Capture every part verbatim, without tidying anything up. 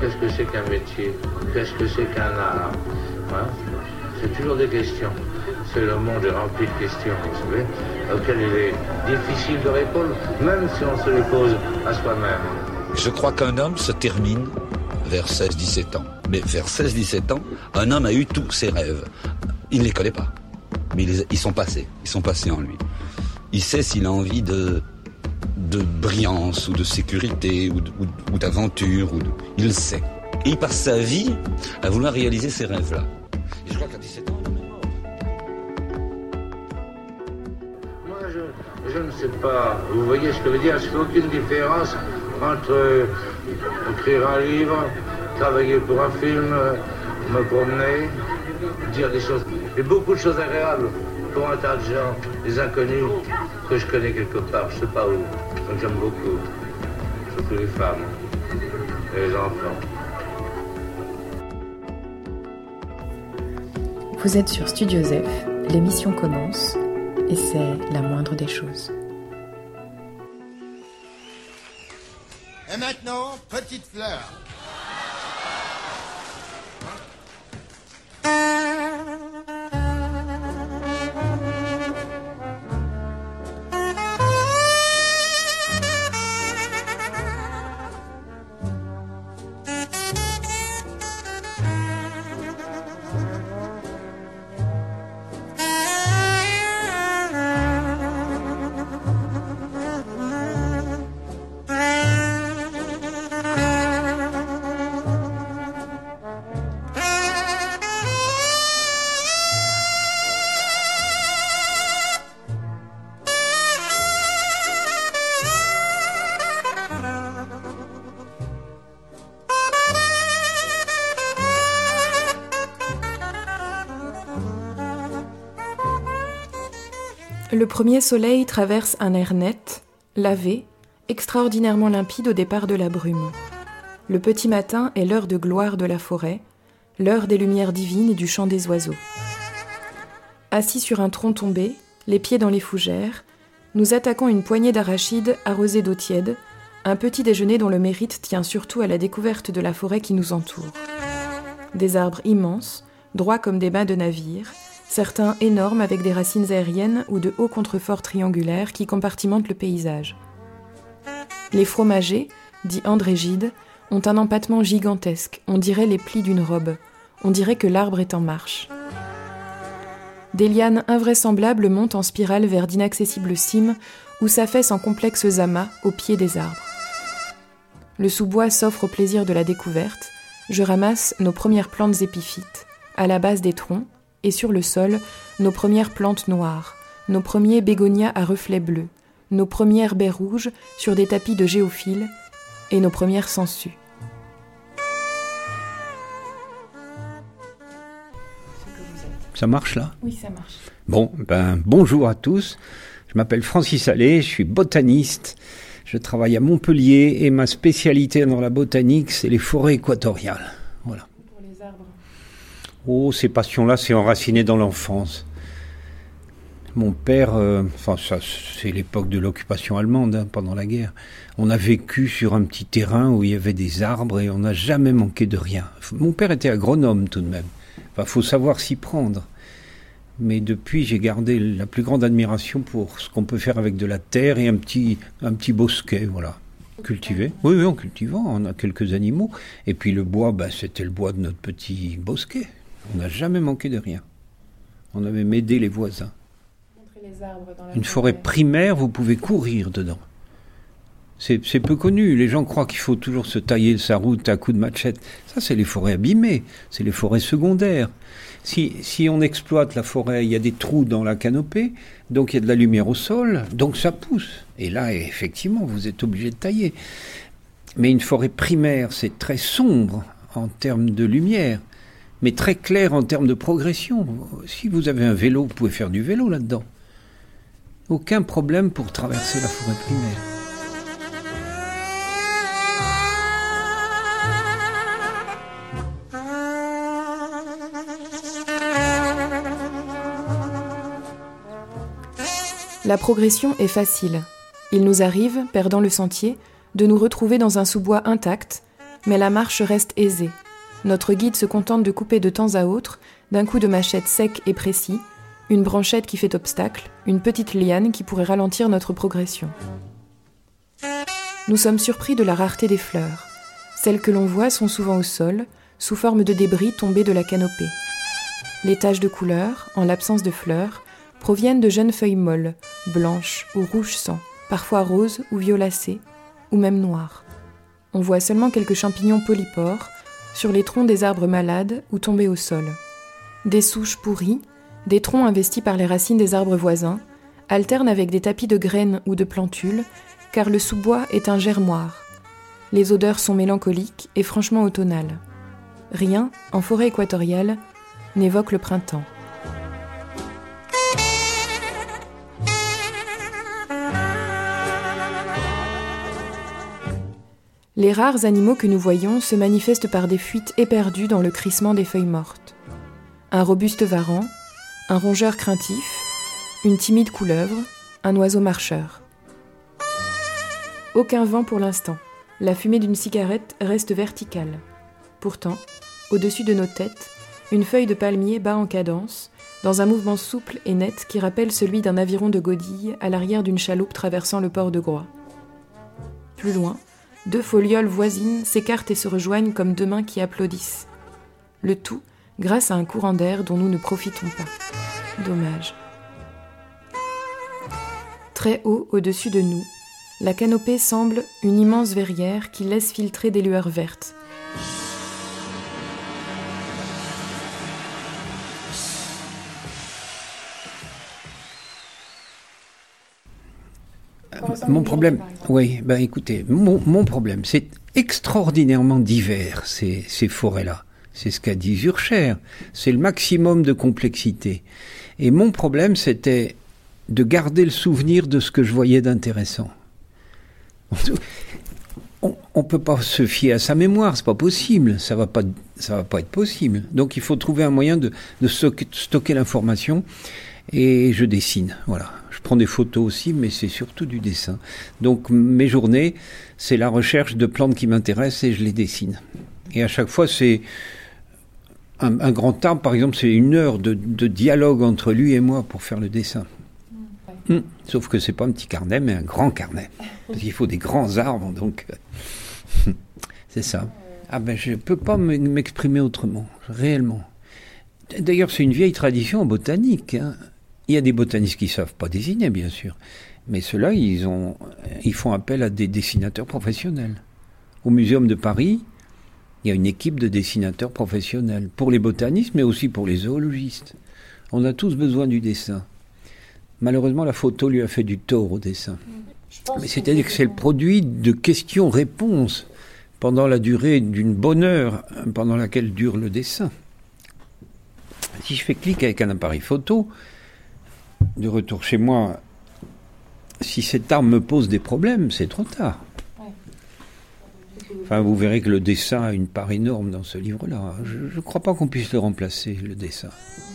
qu'est-ce que c'est qu'un métier? Qu'est-ce que c'est qu'un art? Hein? C'est toujours des questions. C'est le monde est rempli de questions, vous savez, auxquelles il est difficile de répondre, même si on se les pose à soi-même. Je crois qu'un homme se termine vers seize dix-sept ans. Mais vers seize dix-sept ans, un homme a eu tous ses rêves. Il ne les connaît pas, mais ils, ils sont passés. Ils sont passés en lui. Il sait s'il a envie de, de brillance, ou de sécurité, ou, de, ou, ou d'aventure. Ou de, il le sait. Et il passe sa vie à vouloir réaliser ces rêves-là. Et je crois qu'à dix-sept ans, il en est mort. Moi, je, je ne sais pas. Vous voyez ce que je veux dire? Je ne fais aucune différence entre euh, écrire un livre, travailler pour un film, euh, me promener, dire des choses. Et beaucoup de choses agréables pour un tas de gens, des inconnus que je connais quelque part, je ne sais pas où. Donc j'aime beaucoup. Surtout les femmes et les enfants. Vous êtes sur Studio Zef, l'émission commence et c'est la moindre des choses. Et maintenant, petite fleur. Le premier soleil traverse un air net, lavé, extraordinairement limpide au départ de la brume. Le petit matin est l'heure de gloire de la forêt, l'heure des lumières divines et du chant des oiseaux. Assis sur un tronc tombé, les pieds dans les fougères, nous attaquons une poignée d'arachides arrosées d'eau tiède, un petit déjeuner dont le mérite tient surtout à la découverte de la forêt qui nous entoure. Des arbres immenses, droits comme des mâts de navires, certains énormes avec des racines aériennes ou de hauts contreforts triangulaires qui compartimentent le paysage. Les fromagers, dits andrégides, ont un empattement gigantesque, on dirait les plis d'une robe, on dirait que l'arbre est en marche. Des lianes invraisemblables montent en spirale vers d'inaccessibles cimes où s'affaissent en complexes amas au pied des arbres. Le sous-bois s'offre au plaisir de la découverte, je ramasse nos premières plantes épiphytes, à la base des troncs, et sur le sol, nos premières plantes noires, nos premiers bégonias à reflets bleus, nos premières baies rouges sur des tapis de géophiles et nos premières sangsues. Ça marche là ? Oui, ça marche. Bon, ben bonjour à tous. Je m'appelle Francis Allais, je suis botaniste. Je travaille à Montpellier et ma spécialité dans la botanique, c'est les forêts équatoriales. Voilà. Pour les arbres. Oh, ces passions-là, c'est enraciné dans l'enfance. Mon père, euh, enfin ça, c'est l'époque de l'occupation allemande, hein, pendant la guerre. On a vécu sur un petit terrain où il y avait des arbres et on n'a jamais manqué de rien. Mon père était agronome tout de même. Enfin, faut savoir s'y prendre. Mais depuis, j'ai gardé la plus grande admiration pour ce qu'on peut faire avec de la terre et un petit, un petit bosquet, voilà. Cultivé. Oui, oui, en cultivant, on a quelques animaux. Et puis le bois, bah, c'était le bois de notre petit bosquet. On n'a jamais manqué de rien. On avait aidé les voisins. Les arbres dans la Une forêt primaire, vous pouvez courir dedans. C'est, c'est peu connu. Les gens croient qu'il faut toujours se tailler sa route à coups de machette. Ça, c'est les forêts abîmées. C'est les forêts secondaires. Si, si on exploite la forêt, il y a des trous dans la canopée, donc il y a de la lumière au sol, donc ça pousse. Et là, effectivement, vous êtes obligé de tailler. Mais une forêt primaire, c'est très sombre en termes de lumière, mais très clair en termes de progression. Si vous avez un vélo, vous pouvez faire du vélo là-dedans. Aucun problème pour traverser la forêt primaire. La progression est facile. Il nous arrive, perdant le sentier, de nous retrouver dans un sous-bois intact, mais la marche reste aisée. Notre guide se contente de couper de temps à autre, d'un coup de machette sec et précis, une branchette qui fait obstacle, une petite liane qui pourrait ralentir notre progression. Nous sommes surpris de la rareté des fleurs. Celles que l'on voit sont souvent au sol, sous forme de débris tombés de la canopée. Les taches de couleur, en l'absence de fleurs, proviennent de jeunes feuilles molles, blanches ou rouge sang, parfois roses ou violacées, ou même noires. On voit seulement quelques champignons polypores sur les troncs des arbres malades ou tombés au sol. Des souches pourries, des troncs investis par les racines des arbres voisins, alternent avec des tapis de graines ou de plantules, car le sous-bois est un germoir. Les odeurs sont mélancoliques et franchement automnales. Rien, en forêt équatoriale, n'évoque le printemps. Les rares animaux que nous voyons se manifestent par des fuites éperdues dans le crissement des feuilles mortes. Un robuste varan, un rongeur craintif, une timide couleuvre, un oiseau marcheur. Aucun vent pour l'instant. La fumée d'une cigarette reste verticale. Pourtant, au-dessus de nos têtes, une feuille de palmier bat en cadence, dans un mouvement souple et net qui rappelle celui d'un aviron de godille à l'arrière d'une chaloupe traversant le port de Groix. Plus loin, deux folioles voisines s'écartent et se rejoignent comme deux mains qui applaudissent. Le tout grâce à un courant d'air dont nous ne profitons pas. Dommage. Très haut au-dessus de nous, la canopée semble une immense verrière qui laisse filtrer des lueurs vertes. Mon problème, oui, ben écoutez, mon, mon problème, c'est extraordinairement divers, ces, ces forêts-là. C'est ce qu'a dit Zurcher, c'est le maximum de complexité. Et mon problème, c'était de garder le souvenir de ce que je voyais d'intéressant. On ne peut pas se fier à sa mémoire, c'est pas possible, ça va pas, ça va pas être possible. Donc il faut trouver un moyen de, de stocker, stocker l'information, et je dessine, voilà. Je prends des photos aussi, mais c'est surtout du dessin. Donc mes journées, c'est la recherche de plantes qui m'intéressent et je les dessine. Et à chaque fois, c'est un, un grand arbre, par exemple, c'est une heure de, de dialogue entre lui et moi pour faire le dessin. Mmh. Sauf que c'est pas un petit carnet, mais un grand carnet. Parce qu'il faut des grands arbres, donc c'est ça. Ah ben, je peux pas m'exprimer autrement, réellement. D'ailleurs, c'est une vieille tradition en botanique, hein. Il y a des botanistes qui ne savent pas dessiner, bien sûr. Mais ceux-là, ils, ont, ils font appel à des dessinateurs professionnels. Au Muséum de Paris, il y a une équipe de dessinateurs professionnels. Pour les botanistes, mais aussi pour les zoologistes. On a tous besoin du dessin. Malheureusement, la photo lui a fait du tort au dessin. Mais c'est-à-dire que c'est le produit de questions-réponses pendant la durée d'une bonne heure, pendant laquelle dure le dessin. Si je fais clic avec un appareil photo, de retour chez moi, si cette arme me pose des problèmes, c'est trop tard. Enfin, vous verrez que le dessin a une part énorme dans ce livre-là. Je ne crois pas qu'on puisse le remplacer, le dessin.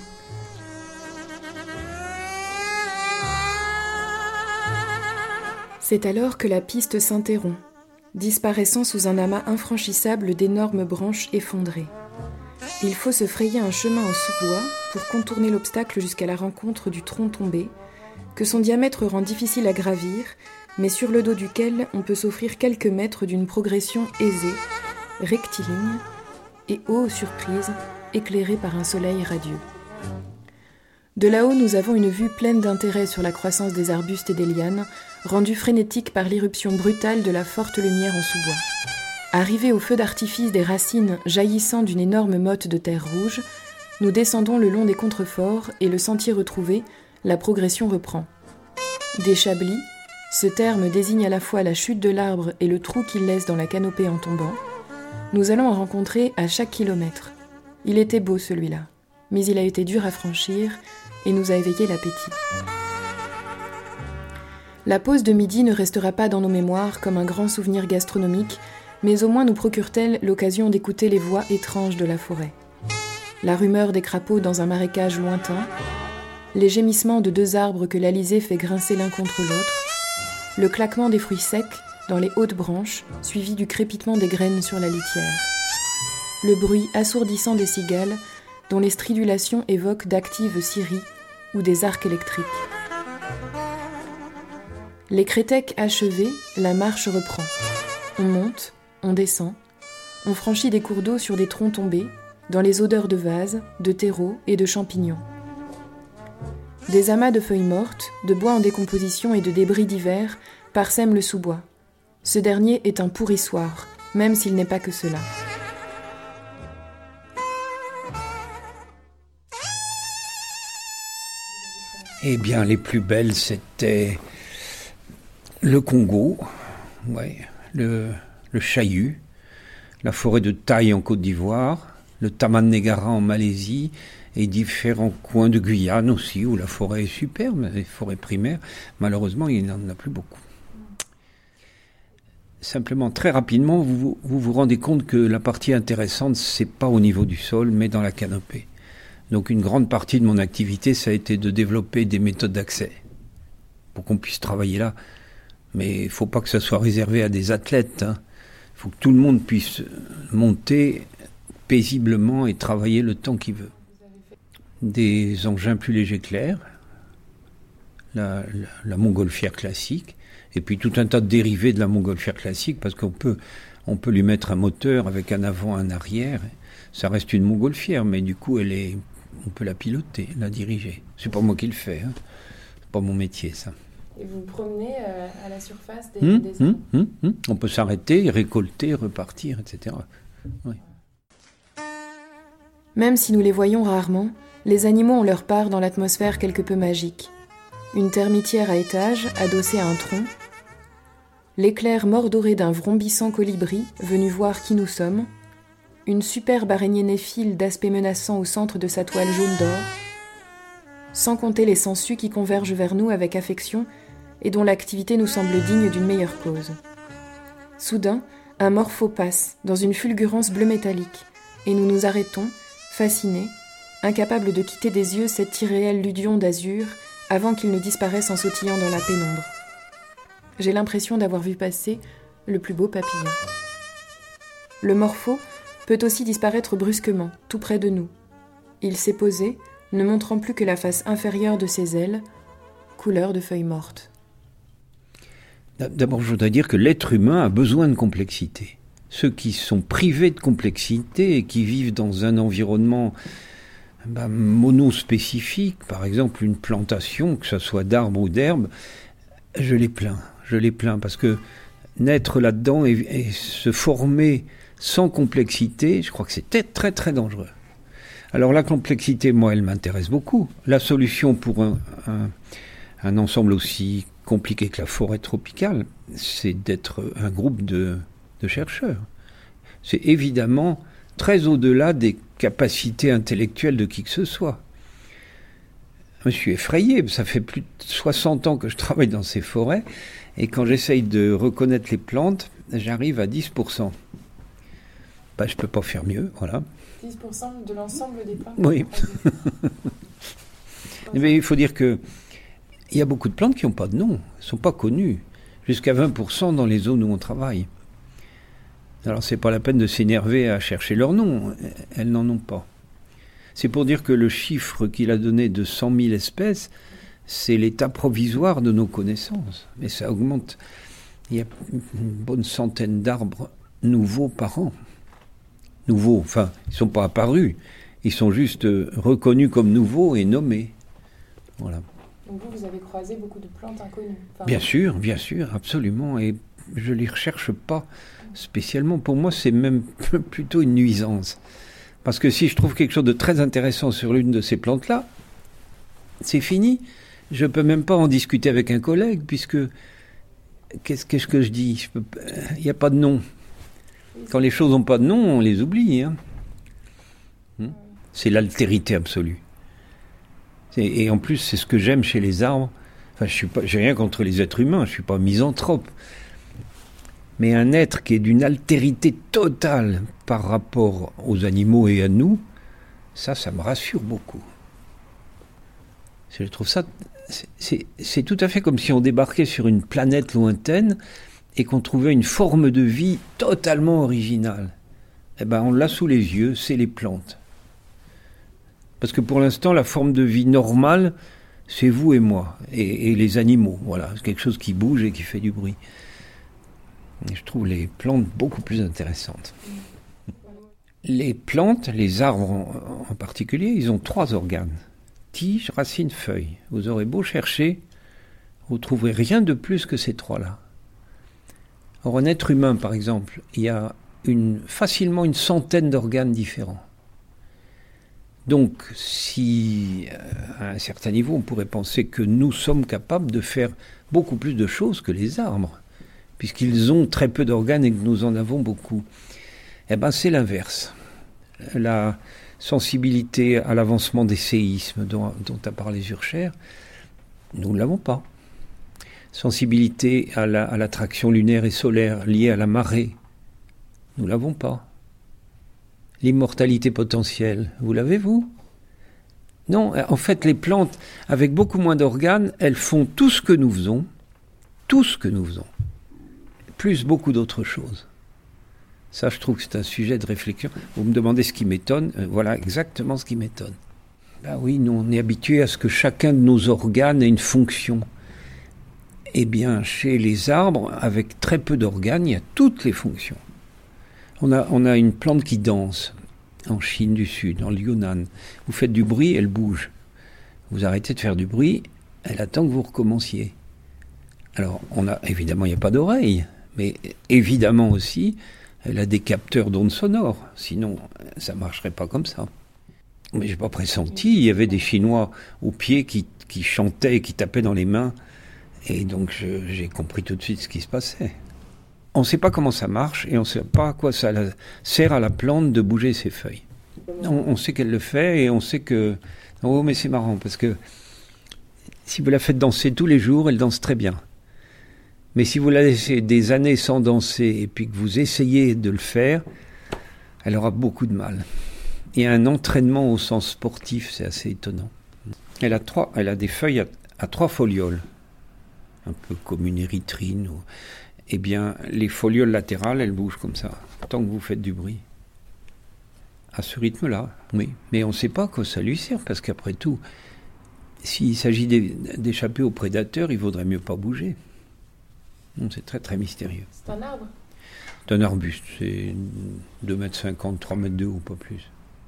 C'est alors que la piste s'interrompt, disparaissant sous un amas infranchissable d'énormes branches effondrées. Il faut se frayer un chemin en sous-bois pour contourner l'obstacle jusqu'à la rencontre du tronc tombé, que son diamètre rend difficile à gravir, mais sur le dos duquel on peut s'offrir quelques mètres d'une progression aisée, rectiligne, et, ô surprise, éclairée par un soleil radieux. De là-haut, nous avons une vue pleine d'intérêt sur la croissance des arbustes et des lianes, rendue frénétique par l'irruption brutale de la forte lumière en sous-bois. Arrivés au feu d'artifice des racines jaillissant d'une énorme motte de terre rouge, nous descendons le long des contreforts et le sentier retrouvé, la progression reprend. Des chablis, ce terme désigne à la fois la chute de l'arbre et le trou qu'il laisse dans la canopée en tombant, nous allons en rencontrer à chaque kilomètre. Il était beau celui-là, mais il a été dur à franchir et nous a éveillé l'appétit. La pause de midi ne restera pas dans nos mémoires comme un grand souvenir gastronomique, mais au moins nous procure-t-elle l'occasion d'écouter les voix étranges de la forêt. La rumeur des crapauds dans un marécage lointain, les gémissements de deux arbres que l'alizé fait grincer l'un contre l'autre, le claquement des fruits secs dans les hautes branches, suivi du crépitement des graines sur la litière. Le bruit assourdissant des cigales, dont les stridulations évoquent d'actives scieries ou des arcs électriques. Les crétèques achevées, la marche reprend. On monte, on descend, on franchit des cours d'eau sur des troncs tombés, dans les odeurs de vases, de terreau et de champignons. Des amas de feuilles mortes, de bois en décomposition et de débris divers parsèment le sous-bois. Ce dernier est un pourrissoir, même s'il n'est pas que cela. Eh bien, les plus belles, c'était le Congo, ouais, le, le Chahut, la forêt de Taï en Côte d'Ivoire, le Taman-Negara en Malaisie et différents coins de Guyane aussi, où la forêt est superbe, les forêts primaires. Malheureusement, il n'y en a plus beaucoup. Simplement, très rapidement, vous, vous vous rendez compte que la partie intéressante, c'est pas au niveau du sol, mais dans la canopée. Donc une grande partie de mon activité, ça a été de développer des méthodes d'accès pour qu'on puisse travailler là. Mais il ne faut pas que ça soit réservé à des athlètes. Hein. Il faut que tout le monde puisse monter paisiblement et travailler le temps qu'il veut. Des engins plus légers clairs, la, la, la montgolfière classique, et puis tout un tas de dérivés de la montgolfière classique, parce qu'on peut, on peut lui mettre un moteur avec un avant, un arrière. Ça reste une montgolfière, mais du coup, elle est, on peut la piloter, la diriger. C'est pas moi qui le fais, hein. C'est pas mon métier, ça. Et vous promenez euh, à la surface des, hum, des hum, hum, hum. On peut s'arrêter, récolter, repartir, et cetera. Oui. Même si nous les voyons rarement, les animaux ont leur part dans l'atmosphère quelque peu magique. Une termitière à étages, adossée à un tronc, l'éclair mordoré d'un vrombissant colibri venu voir qui nous sommes, une superbe araignée néphile d'aspect menaçant au centre de sa toile jaune d'or, sans compter les sangsues qui convergent vers nous avec affection et dont l'activité nous semble digne d'une meilleure cause. Soudain, un morpho passe, dans une fulgurance bleu métallique, et nous nous arrêtons, fascinés, incapables de quitter des yeux cet irréel ludion d'azur avant qu'il ne disparaisse en sautillant dans la pénombre. J'ai l'impression d'avoir vu passer le plus beau papillon. Le morpho peut aussi disparaître brusquement, tout près de nous. Il s'est posé, ne montrant plus que la face inférieure de ses ailes, couleur de feuilles mortes. D'abord, je voudrais dire que l'être humain a besoin de complexité. Ceux qui sont privés de complexité et qui vivent dans un environnement ben, monospécifique, par exemple une plantation, que ce soit d'arbres ou d'herbes, je les plains. Je les plains parce que naître là-dedans et, et se former sans complexité, je crois que c'est très très dangereux. Alors la complexité, moi, elle m'intéresse beaucoup. La solution pour un, un, un ensemble aussi compliqué que la forêt tropicale, c'est d'être un groupe de, de chercheurs. C'est évidemment très au-delà des capacités intellectuelles de qui que ce soit. Je me suis effrayé, ça fait plus de soixante ans que je travaille dans ces forêts, et quand j'essaye de reconnaître les plantes, j'arrive à dix pour cent. Ben, je ne peux pas faire mieux, voilà. dix pour cent de l'ensemble des plantes. Oui. Mais il faut dire que il y a beaucoup de plantes qui n'ont pas de nom, ne sont pas connues, jusqu'à vingt pour cent dans les zones où on travaille. Alors c'est pas la peine de s'énerver à chercher leur nom, elles n'en ont pas. C'est pour dire que le chiffre qu'il a donné de cent mille espèces, c'est l'état provisoire de nos connaissances. Mais ça augmente. Il y a une bonne centaine d'arbres nouveaux par an. Nouveaux, enfin, ils ne sont pas apparus. Ils sont juste reconnus comme nouveaux et nommés. Voilà. Donc vous, vous avez croisé beaucoup de plantes inconnues. Enfin, bien sûr, bien sûr, absolument. Et je ne les recherche pas spécialement. Pour moi, c'est même plutôt une nuisance. Parce que si je trouve quelque chose de très intéressant sur l'une de ces plantes-là, c'est fini. Je ne peux même pas en discuter avec un collègue, puisque qu'est-ce, qu'est-ce que je dis ? Je peux... Il n'y a pas de nom. Quand les choses n'ont pas de nom, on les oublie. Hein. C'est l'altérité absolue. Et, et en plus, c'est ce que j'aime chez les arbres. Enfin, je suis pas, j'ai rien contre les êtres humains, je ne suis pas misanthrope. Mais un être qui est d'une altérité totale par rapport aux animaux et à nous, ça, ça me rassure beaucoup. Je trouve ça... C'est, c'est, c'est tout à fait comme si on débarquait sur une planète lointaine et qu'on trouvait une forme de vie totalement originale, eh ben on l'a sous les yeux, c'est les plantes. Parce que pour l'instant, la forme de vie normale, c'est vous et moi, et, et les animaux. Voilà, c'est quelque chose qui bouge et qui fait du bruit. Et je trouve les plantes beaucoup plus intéressantes. Les plantes, les arbres en, en particulier, ils ont trois organes. Tige, racines, feuilles. Vous aurez beau chercher, vous ne trouverez rien de plus que ces trois-là. Or, un être humain, par exemple, il y a une, facilement une centaine d'organes différents. Donc, si, à un certain niveau, on pourrait penser que nous sommes capables de faire beaucoup plus de choses que les arbres, puisqu'ils ont très peu d'organes et que nous en avons beaucoup. Eh bien, c'est l'inverse. La sensibilité à l'avancement des séismes dont, dont a parlé Zürcher, nous ne l'avons pas. Sensibilité à, la, à l'attraction lunaire et solaire liée à la marée, nous ne l'avons pas. L'immortalité potentielle, vous l'avez, vous ? Non, en fait, les plantes, avec beaucoup moins d'organes, elles font tout ce que nous faisons, tout ce que nous faisons, plus beaucoup d'autres choses. Ça, je trouve que c'est un sujet de réflexion. Vous me demandez ce qui m'étonne, euh, voilà exactement ce qui m'étonne. Ben oui, nous, on est habitués à ce que chacun de nos organes ait une fonction. Eh bien, chez les arbres, avec très peu d'organes, il y a toutes les fonctions. On a, on a une plante qui danse en Chine du Sud, en Yunnan. Vous faites du bruit, elle bouge. Vous arrêtez de faire du bruit, elle attend que vous recommenciez. Alors, on a, évidemment, il n'y a pas d'oreille, mais évidemment aussi, elle a des capteurs d'ondes sonores. Sinon, ça ne marcherait pas comme ça. Mais je n'ai pas pressenti, il y avait des Chinois aux pieds qui, qui chantaient et qui tapaient dans les mains. Et donc, je, j'ai compris tout de suite ce qui se passait. On ne sait pas comment ça marche et on ne sait pas à quoi ça sert à la plante de bouger ses feuilles. On, on sait qu'elle le fait et on sait que... Oh, mais c'est marrant parce que si vous la faites danser tous les jours, elle danse très bien. Mais si vous la laissez des années sans danser et puis que vous essayez de le faire, elle aura beaucoup de mal. Et un entraînement au sens sportif, c'est assez étonnant. Elle a, trois, elle a des feuilles à, à trois folioles, un peu comme une érythrine ou... Eh bien, les folioles latérales, elles bougent comme ça, tant que vous faites du bruit. À ce rythme-là, oui. Mais on ne sait pas à quoi ça lui sert, parce qu'après tout, s'il s'agit d'échapper aux prédateurs, il vaudrait mieux pas bouger. C'est très très mystérieux. C'est un arbre ? C'est un arbuste, c'est deux mètres cinquante, trois mètres de haut, pas plus.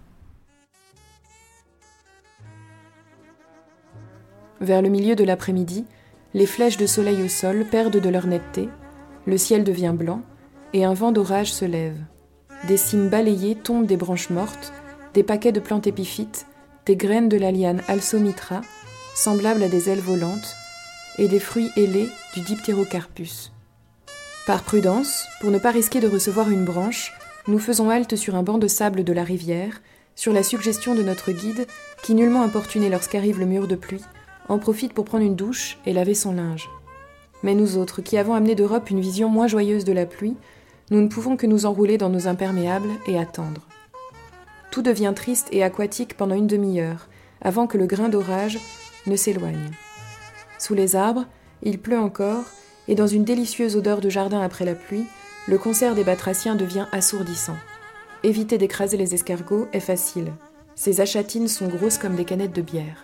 Vers le milieu de l'après-midi, les flèches de soleil au sol perdent de leur netteté, le ciel devient blanc et un vent d'orage se lève. Des cimes balayées tombent des branches mortes, des paquets de plantes épiphytes, des graines de la liane Alsomitra, semblables à des ailes volantes, et des fruits ailés du Dipterocarpus. Par prudence, pour ne pas risquer de recevoir une branche, nous faisons halte sur un banc de sable de la rivière, sur la suggestion de notre guide, qui, nullement importuné lorsqu'arrive le mur de pluie, en profite pour prendre une douche et laver son linge. Mais nous autres, qui avons amené d'Europe une vision moins joyeuse de la pluie, nous ne pouvons que nous enrouler dans nos imperméables et attendre. Tout devient triste et aquatique pendant une demi-heure, avant que le grain d'orage ne s'éloigne. Sous les arbres, il pleut encore, et dans une délicieuse odeur de jardin après la pluie, le concert des batraciens devient assourdissant. Éviter d'écraser les escargots est facile. Ces achatines sont grosses comme des canettes de bière.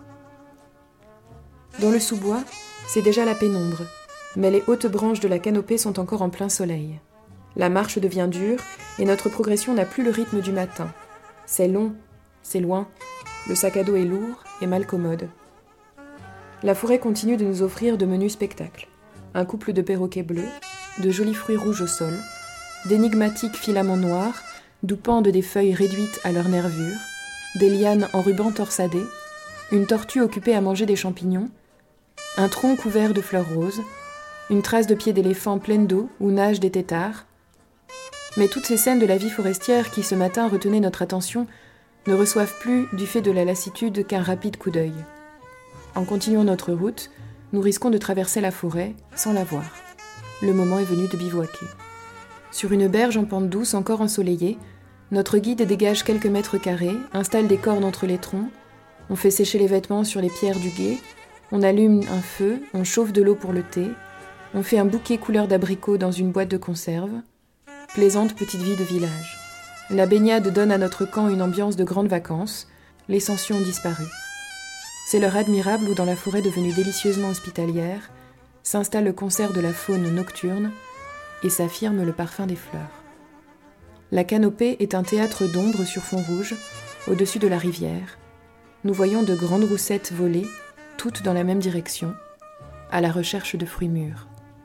Dans le sous-bois, c'est déjà la pénombre, mais les hautes branches de la canopée sont encore en plein soleil. La marche devient dure et notre progression n'a plus le rythme du matin. C'est long, c'est loin, le sac à dos est lourd et mal commode. La forêt continue de nous offrir de menus spectacles. Un couple de perroquets bleus, de jolis fruits rouges au sol, d'énigmatiques filaments noirs, d'où pendent des feuilles réduites à leur nervure, des lianes en ruban torsadés, une tortue occupée à manger des champignons, un tronc couvert de fleurs roses, une trace de pied d'éléphant pleine d'eau où nagent des têtards. Mais toutes ces scènes de la vie forestière qui ce matin retenaient notre attention ne reçoivent plus, du fait de la lassitude, qu'un rapide coup d'œil. En continuant notre route, nous risquons de traverser la forêt sans la voir. Le moment est venu de bivouaquer. Sur une berge en pente douce encore ensoleillée, notre guide dégage quelques mètres carrés, installe des cordes entre les troncs, on fait sécher les vêtements sur les pierres du gué, on allume un feu, on chauffe de l'eau pour le thé, On fait un bouquet couleur d'abricot dans une boîte de conserve. Plaisante petite vie de village. La baignade donne à notre camp une ambiance de grandes vacances. Les senstions ont disparu. C'est l'heure admirable où, dans la forêt devenue délicieusement hospitalière, s'installe le concert de la faune nocturne et s'affirme le parfum des fleurs. La canopée est un théâtre d'ombre sur fond rouge, au-dessus de la rivière. Nous voyons de grandes roussettes voler, toutes dans la même direction, à la recherche de fruits mûrs.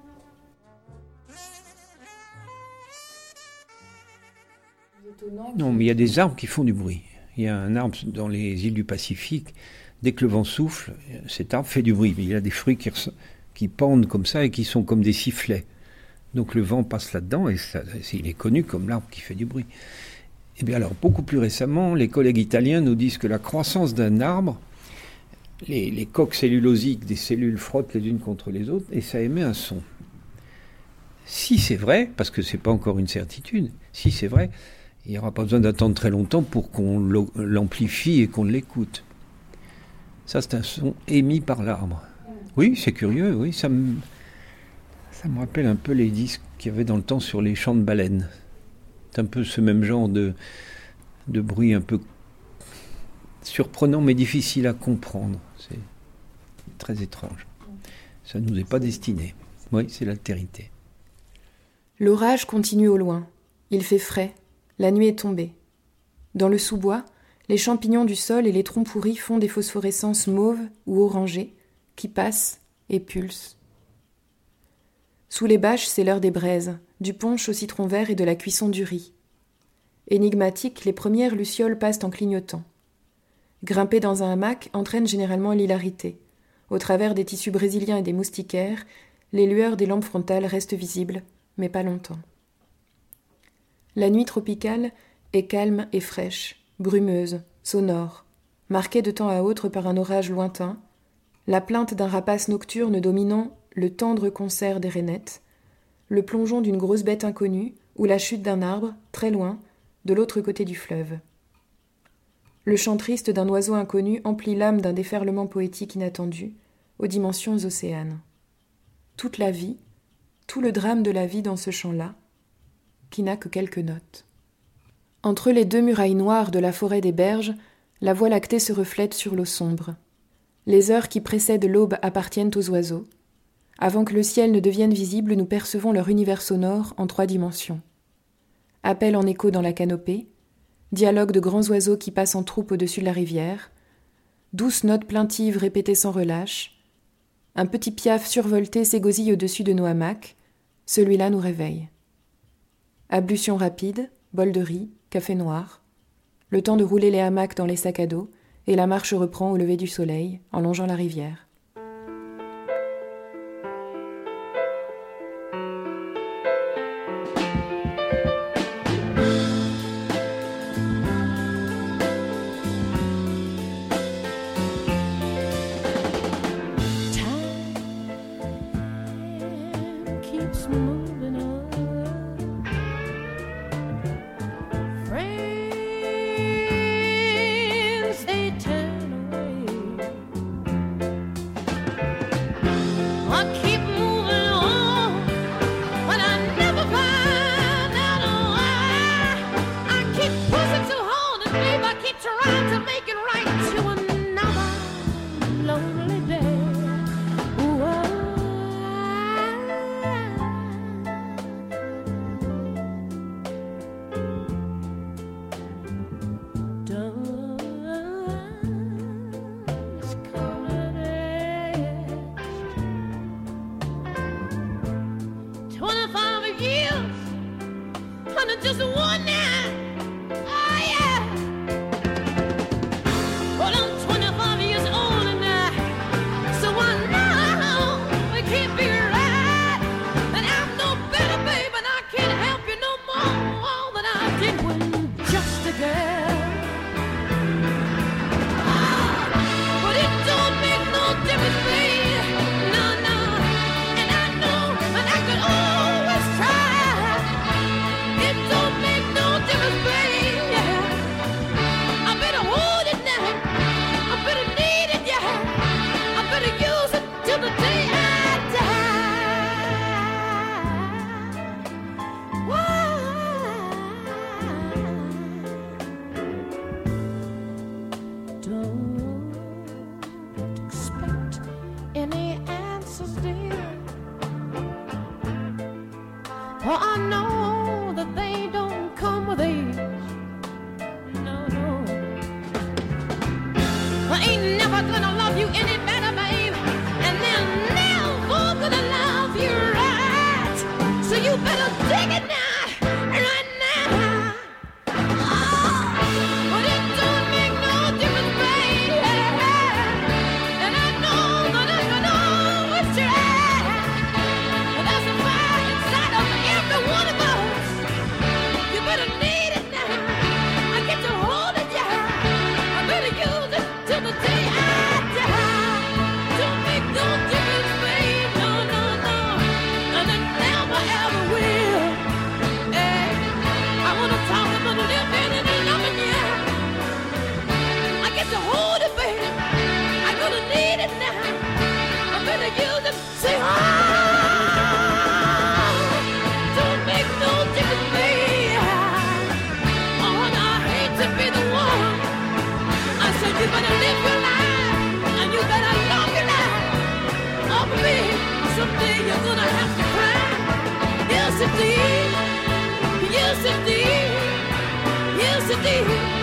Non, mais il y a des arbres qui font du bruit. Il y a un arbre dans les îles du Pacifique, dès que le vent souffle, cet arbre fait du bruit. Mais il y a des fruits qui, res... qui pendent comme ça et qui sont comme des sifflets. Donc le vent passe là-dedans et ça, il est connu comme l'arbre qui fait du bruit. Et bien alors, beaucoup plus récemment, les collègues italiens nous disent que la croissance d'un arbre, les, les coques cellulosiques des cellules frottent les unes contre les autres et ça émet un son. Si c'est vrai, parce que ce n'est pas encore une certitude, si c'est vrai, il n'y aura pas besoin d'attendre très longtemps pour qu'on l'amplifie et qu'on l'écoute. Ça, c'est un son émis par l'arbre. Oui, c'est curieux, oui, ça me, ça me rappelle un peu les disques qu'il y avait dans le temps sur les chants de baleines. C'est un peu ce même genre de, de bruit un peu surprenant mais difficile à comprendre. C'est très étrange. Ça ne nous est pas destiné. Oui, c'est l'altérité. L'orage continue au loin. Il fait frais. La nuit est tombée. Dans le sous-bois, les champignons du sol et les troncs pourris font des phosphorescences mauves ou orangées qui passent et pulsent. Sous les bâches, c'est l'heure des braises, du punch au citron vert et de la cuisson du riz. Énigmatiques, les premières lucioles passent en clignotant. Grimper dans un hamac entraîne généralement l'hilarité. Au travers des tissus brésiliens et des moustiquaires, les lueurs des lampes frontales restent visibles, mais pas longtemps. La nuit tropicale est calme et fraîche, brumeuse, sonore, marquée de temps à autre par un orage lointain, la plainte d'un rapace nocturne dominant le tendre concert des rainettes, le plongeon d'une grosse bête inconnue ou la chute d'un arbre, très loin, de l'autre côté du fleuve. Le chant triste d'un oiseau inconnu emplit l'âme d'un déferlement poétique inattendu, aux dimensions océanes. Toute la vie, tout le drame de la vie dans ce chant-là, qui n'a que quelques notes. Entre les deux murailles noires de la forêt des berges, la voie lactée se reflète sur l'eau sombre. Les heures qui précèdent l'aube appartiennent aux oiseaux. Avant que le ciel ne devienne visible, nous percevons leur univers sonore en trois dimensions. Appel en écho dans la canopée, dialogue de grands oiseaux qui passent en troupe au-dessus de la rivière, douces notes plaintives répétées sans relâche, un petit piaf survolté s'égosille au-dessus de nos hamacs, celui-là nous réveille. Ablution rapide, bol de riz, café noir, le temps de rouler les hamacs dans les sacs à dos, et la marche reprend au lever du soleil, en longeant la rivière. Just one night, oh yeah. Well, I'm twenty-five years old and I, so I know it can't be right. And I'm no better, babe, and I can't help you no more than I did when just a girl. you did.